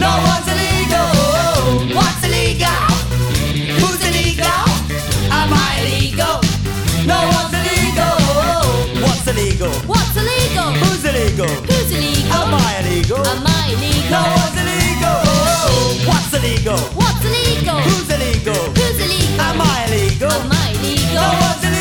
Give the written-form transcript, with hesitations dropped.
No one's illegal. What's illegal? Who's illegal? Am I illegal? No one's illegal. What's illegal? What's illegal? Who's illegal? Who's illegal? Am I illegal? Am I illegal? No one's illegal. What's illegal? What's illegal? Who's illegal? Who's illegal? Am I illegal? Am I illegal? No one's illegal.